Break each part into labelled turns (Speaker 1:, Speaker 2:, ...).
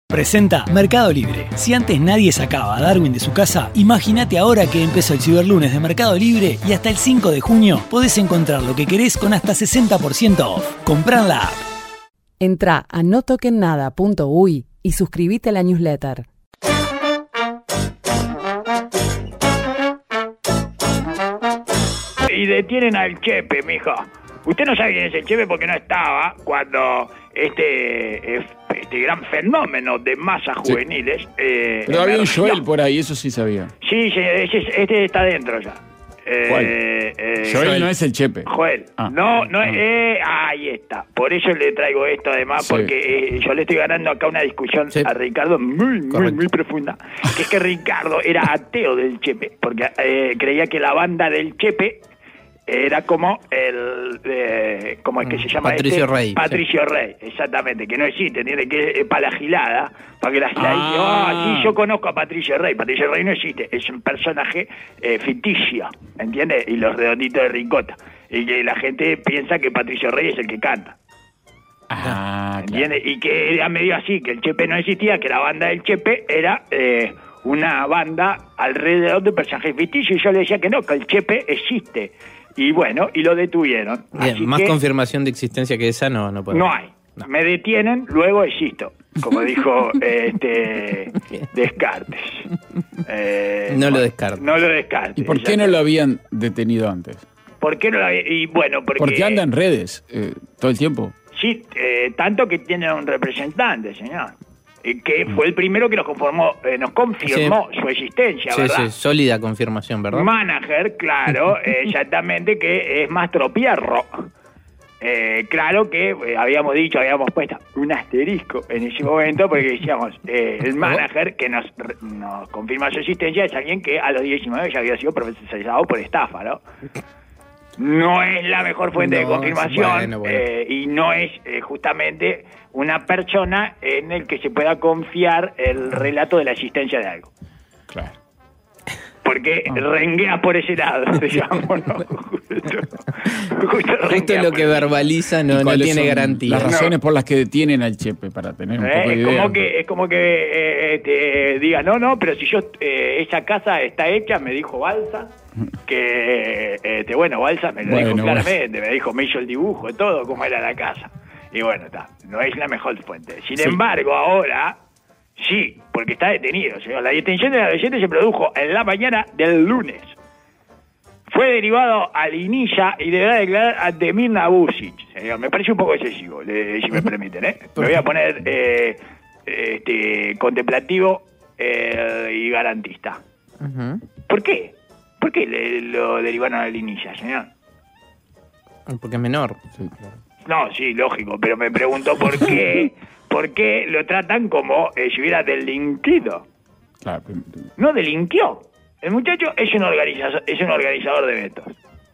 Speaker 1: Presenta Mercado Libre. Si antes nadie sacaba a Darwin de su casa, imagínate ahora que empezó el Ciberlunes de Mercado Libre y hasta el 5 de junio podés encontrar lo que querés con hasta 60% off. Comprá en la app.
Speaker 2: Entrá a notokennada.uy y suscribite a la newsletter.
Speaker 3: Y detienen al Chepe, mijo. Usted no sabe quién es el Chepe porque no estaba cuando este gran fenómeno de masas juveniles...
Speaker 4: Pero había un Joel por ahí, eso sí sabía.
Speaker 3: Sí, este está dentro ya.
Speaker 4: ¿Cuál? Joel no es el Chepe.
Speaker 3: Joel. Ahí está. Por eso le traigo esto además, sí. Porque yo le estoy ganando acá una discusión a Ricardo muy profunda. Que es que Ricardo era ateo del Chepe, porque creía que la banda del Chepe era como el que se llama
Speaker 5: Patricio Rey.
Speaker 3: Patricio Rey, exactamente, que no existe, tiene que para la gilada, para que la gilada sí, yo conozco a Patricio Rey no existe, es un personaje ficticio, ¿entiendes? Y los redonditos de ricota, y que la gente piensa que Patricio Rey es el que canta. ¿Entiendes? Claro. Y que era medio así, que el Chepe no existía, que la banda del Chepe era una banda alrededor de personajes ficticios, y yo le decía que no, que el Chepe existe. Y bueno, y lo detuvieron.
Speaker 5: Bien, así más confirmación de existencia que esa no puede.
Speaker 3: No hay. No. Me detienen, luego existo, como dijo Descartes.
Speaker 5: No lo descartes.
Speaker 3: No lo descartes.
Speaker 4: ¿Y por qué no lo habían detenido antes?
Speaker 3: ¿Por qué no lo habían? Y bueno,
Speaker 4: porque anda en redes todo el tiempo.
Speaker 3: Sí, tanto que tiene un representante, señor. Que fue el primero que nos confirmó su existencia, ¿verdad?
Speaker 5: Sí, sólida confirmación, ¿verdad?
Speaker 3: Manager, claro, exactamente, que es Mastro Pierro. Claro que habíamos puesto un asterisco en ese momento, porque decíamos, el manager que nos confirma su existencia es alguien que a los 19 ya había sido procesado por estafa, ¿no? No es la mejor fuente de confirmación, bueno. Y no es justamente una persona en el que se pueda confiar el relato de la existencia de algo.
Speaker 4: Claro.
Speaker 3: Porque renguea por ese lado, digamos, ¿no?
Speaker 5: Justo lo que verbaliza no tiene garantía.
Speaker 4: Las razones por las que detienen al Chepe, para tener un poco de idea.
Speaker 3: Es como que diga, no, pero si esa casa está hecha, me dijo Balsa, que, Balsa me lo dijo claramente, me hizo el dibujo, todo, cómo era la casa. Y bueno, no es la mejor fuente. Sin embargo, ahora... Sí, porque está detenido, señor. La detención del adolescente se produjo en la mañana del lunes. Fue derivado a Linilla y deberá declarar ante Mirna Busic. Señor, me parece un poco excesivo, si me permiten, ¿eh? Me voy a poner contemplativo y garantista. Uh-huh. ¿Por qué? ¿Por qué lo derivaron a Linilla, señor?
Speaker 5: Porque es menor.
Speaker 4: Sí, claro.
Speaker 3: No, sí, lógico, pero me pregunto por qué... ¿Por qué lo tratan como si hubiera delinquido?
Speaker 4: Claro.
Speaker 3: No delinquió. El muchacho es un organizador de eventos.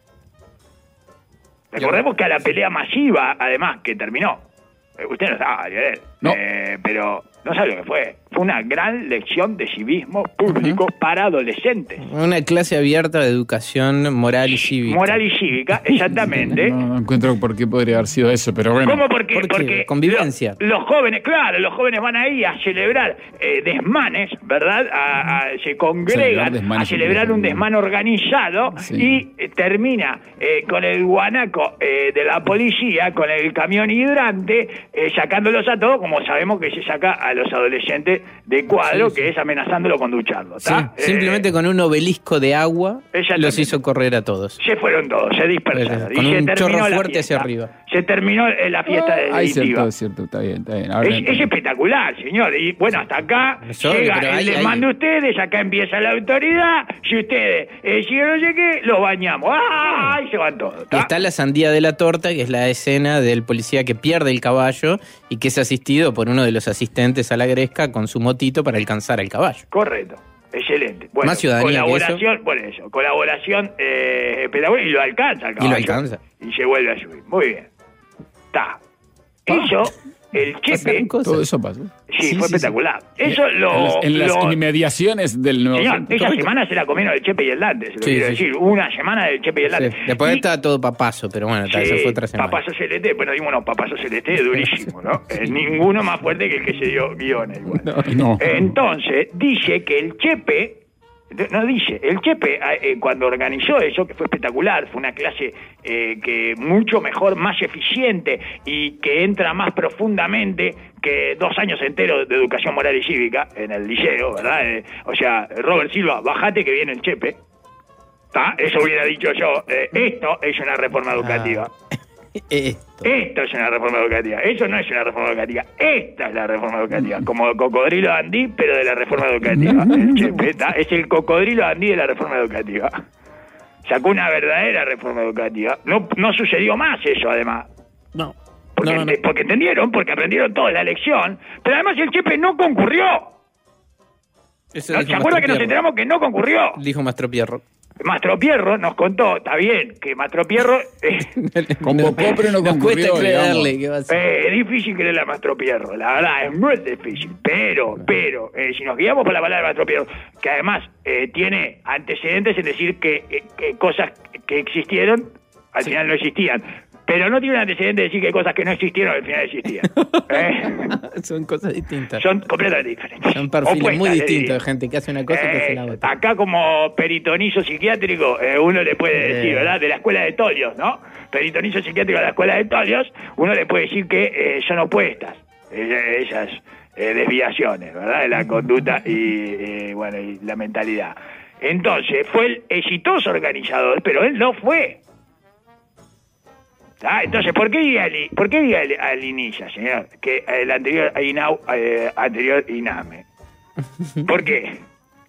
Speaker 3: Recordemos que a la pelea masiva, además, que terminó. Usted no sabe, Lionel.
Speaker 4: No.
Speaker 3: Pero no sabe lo que fue. Fue una gran lección de civismo público para adolescentes.
Speaker 5: Una clase abierta de educación moral y cívica.
Speaker 3: Moral y cívica, exactamente.
Speaker 4: No encuentro por qué podría haber sido eso, pero bueno.
Speaker 3: ¿Cómo? Porque
Speaker 5: convivencia.
Speaker 3: Los jóvenes van ahí a celebrar desmanes, ¿verdad? Se congregan a celebrar un desmán organizado, y termina con el guanaco de la policía, con el camión hidrante, sacándolos a todos, como sabemos que se saca a los adolescentes de cuadro, que es amenazándolo con ducharlo.
Speaker 5: Sí, simplemente con un obelisco de agua los hizo correr a todos.
Speaker 3: Se fueron todos, se dispersaron.
Speaker 5: Con un chorro fuerte
Speaker 3: fiesta
Speaker 5: hacia arriba.
Speaker 3: Se terminó la fiesta definitiva.
Speaker 4: Es cierto, está bien.
Speaker 3: Es espectacular, señor. Y bueno, hasta acá llega el desmán de ustedes, acá empieza la autoridad. Si ustedes si no sé qué, los bañamos. Y se van todos.
Speaker 5: Está la sandía de la torta, que es la escena del policía que pierde el caballo y que es asistido por uno de los asistentes a la gresca con su motito para alcanzar al caballo.
Speaker 3: Correcto. Excelente. Bueno,
Speaker 5: más ciudadanía
Speaker 3: colaboración, por eso. Colaboración pedagógica, y lo alcanza el caballo.
Speaker 5: Y lo alcanza.
Speaker 3: Y se vuelve a subir. Muy bien. Eso el Chepe...
Speaker 4: Todo eso pasó.
Speaker 3: Sí, fue espectacular. Eso
Speaker 4: en las inmediaciones del Nuevo
Speaker 3: Señor,
Speaker 4: Centro.
Speaker 3: esa semana se la comieron el Chepe y el Dante, se lo quiero decir. Una semana del Chepe y el Dante.
Speaker 5: Después estaba todo papazo, pero bueno, eso fue otra semana.
Speaker 3: Papazo CLT, bueno, dimos unos papazos CLT durísimos, ¿no? Ninguno más fuerte que el que se dio guiones, igual.
Speaker 4: No.
Speaker 3: Entonces, dice que el Chepe... el Chepe cuando organizó eso, que fue espectacular, fue una clase que mucho mejor, más eficiente y que entra más profundamente que 2 años enteros de educación moral y cívica en el liceo, ¿verdad? O sea, Robert Silva, bajate que viene el Chepe. ¿Tá? Eso hubiera dicho yo. Esto es una reforma educativa. Esto es una reforma educativa. Eso no es una reforma educativa. Esta es la reforma educativa. Como el cocodrilo Andí, pero de la reforma educativa. El Chepe es el cocodrilo Andí de la reforma educativa. Sacó una verdadera reforma educativa. No sucedió más eso, además.
Speaker 5: No.
Speaker 3: Porque entendieron, porque aprendieron toda la lección. Pero además el Chepe no concurrió. ¿Se acuerda que nos enteramos que no concurrió?
Speaker 5: Dijo Mastro Pierro.
Speaker 3: Mastro Pierro nos contó, está bien, que Mastro Pierro...
Speaker 4: convocó, pero no concurrió,
Speaker 5: cuesta creerle que va a ser.
Speaker 3: Es difícil creerle a Mastro Pierro, la verdad, es muy difícil. Pero, si nos guiamos por la palabra de Mastro Pierro, que además tiene antecedentes en decir que cosas que existieron, al final no existían. Pero no tiene un antecedente de decir que hay cosas que no existieron al final existían.
Speaker 5: Son cosas distintas.
Speaker 3: Son completamente diferentes.
Speaker 5: Son perfiles muy distintos de gente que hace una cosa y que hace la otra.
Speaker 3: Acá como peritonizo psiquiátrico, uno le puede decir, ¿verdad? De la escuela de Tolios, ¿no? Peritonizo psiquiátrico de la escuela de Tolios, uno le puede decir que son opuestas esas desviaciones, ¿verdad? De la conducta y la mentalidad. Entonces, fue el exitoso organizador, pero él no fue. Entonces, ¿por qué diga al inicio, señor, que el anterior anterior INAME? ¿Por qué?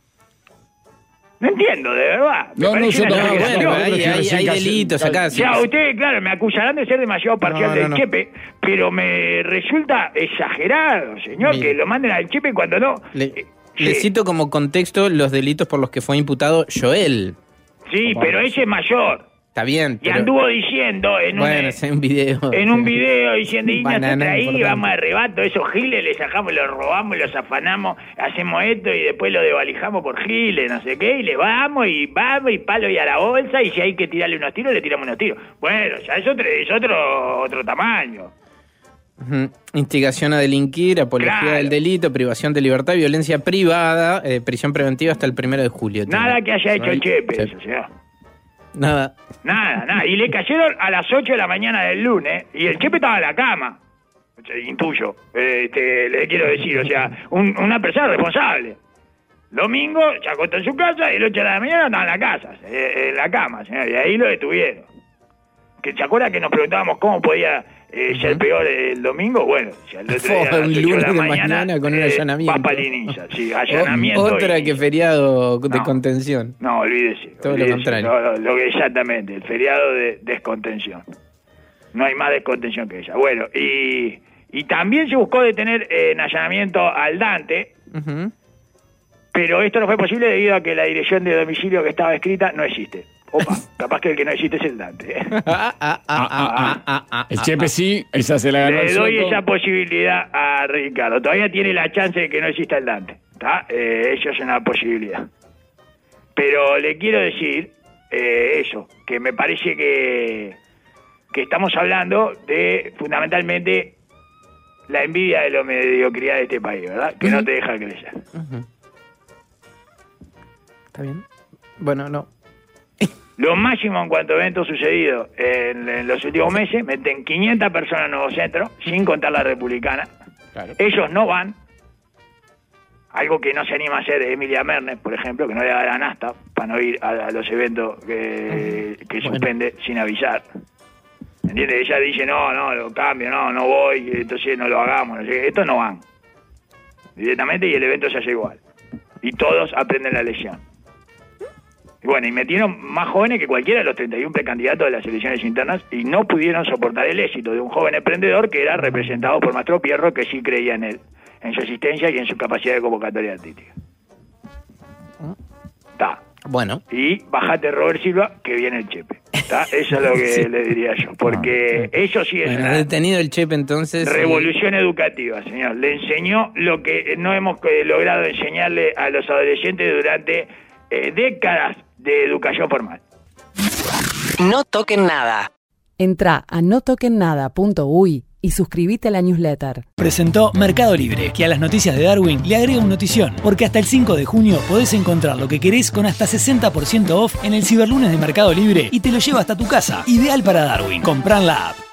Speaker 3: No entiendo, de verdad.
Speaker 5: Hay delitos acá.
Speaker 3: O sea, ustedes, claro, me acusarán de ser demasiado parcial del Chepe, pero me resulta exagerado, señor, que lo manden al Chepe cuando no...
Speaker 5: Le cito como contexto los delitos por los que fue imputado Joel.
Speaker 3: Sí, pero ese es mayor.
Speaker 5: Está bien.
Speaker 3: Y anduvo diciendo en
Speaker 5: un video.
Speaker 3: En un video diciendo, y nosotros ahí vamos a arrebato, esos giles, les sacamos, los robamos, los afanamos, hacemos esto y después lo desvalijamos por giles, no sé qué, y le vamos y palo y a la bolsa, y si hay que tirarle unos tiros, le tiramos unos tiros. Bueno, ya es otro tamaño.
Speaker 5: Instigación a delinquir, apología del delito, privación de libertad, violencia privada, prisión preventiva hasta el 1 de julio.
Speaker 3: Nada que haya hecho el Chepe, eso, señor.
Speaker 5: Nada.
Speaker 3: Y le cayeron a las 8 de la mañana del lunes y el Chepe estaba en la cama. Intuyo. Le quiero decir, o sea, una persona responsable. Domingo se acostó en su casa y el 8 de la mañana estaba en la casa, en la cama, señor, y ahí lo detuvieron. ¿Que se acuerda que nos preguntábamos cómo podía ser peor el domingo? Bueno, si al otro día,
Speaker 5: un lunes de mañana con un allanamiento.
Speaker 3: Sí, allanamiento.
Speaker 5: Otra que feriado de contención.
Speaker 3: No, olvídese.
Speaker 5: Todo lo contrario.
Speaker 3: Exactamente, el feriado de descontención. No hay más descontención que ella. Bueno, y también se buscó detener en allanamiento al Dante, pero esto no fue posible debido a que la dirección de domicilio que estaba escrita no existe. Opa, capaz que el que no existe es el Dante.
Speaker 4: El Chepe sí, esa se la ganó.
Speaker 3: Le doy esa posibilidad a Ricardo. Todavía tiene la chance de que no exista el Dante. Eso es una posibilidad. Pero le quiero decir eso, que me parece que estamos hablando de fundamentalmente la envidia de la mediocridad de este país, ¿verdad? Que no te deja crecer.
Speaker 5: Está bien. Bueno, no.
Speaker 3: Lo máximo en cuanto a eventos sucedidos en los últimos meses, meten 500 personas en Nuevo Centro, sin contar la republicana. Claro. Ellos no van. Algo que no se anima a hacer Emilia Mernes, por ejemplo, que no le da la nasta para no ir a los eventos que suspende sin avisar. ¿Entiendes? Ella dice, no, lo cambio, no voy, entonces no lo hagamos. No sé. Estos no van. Directamente y el evento se hace igual. Y todos aprenden la lección. Bueno, y metieron más jóvenes que cualquiera de los 31 precandidatos de las elecciones internas y no pudieron soportar el éxito de un joven emprendedor que era representado por Mastro Pierro, que sí creía en él, en su existencia y en su capacidad de convocatoria artística.
Speaker 5: Bueno.
Speaker 3: Y bajate Robert Silva, que viene el Chepe. Eso es lo que le diría yo, porque eso sí es una
Speaker 5: detenido el Chepe, entonces
Speaker 3: revolución educativa, señor. Le enseñó lo que no hemos logrado enseñarle a los adolescentes durante décadas de educación formal.
Speaker 2: No toquen nada. Entrá a notoquennada.uy y suscríbete a la newsletter.
Speaker 1: Presentó Mercado Libre, que a las noticias de Darwin le agrega una notición, porque hasta el 5 de junio podés encontrar lo que querés con hasta 60% off en el Ciberlunes de Mercado Libre y te lo lleva hasta tu casa. Ideal para Darwin. Comprá en la app.